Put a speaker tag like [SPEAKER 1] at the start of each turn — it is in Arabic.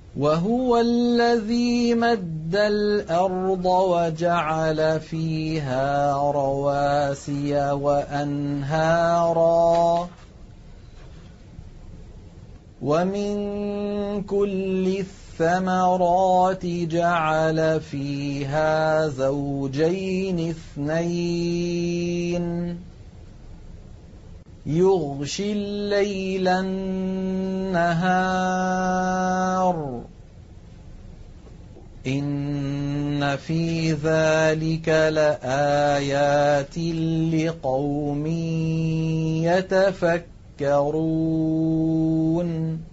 [SPEAKER 1] وهو الذي مد الأرض وجعل فيها رواسي وأنهارا ومن كل الثمرات جعل فيها زوجين اثنين يغشي الليل النهار إن في ذلك لآيات لقوم يتفكرون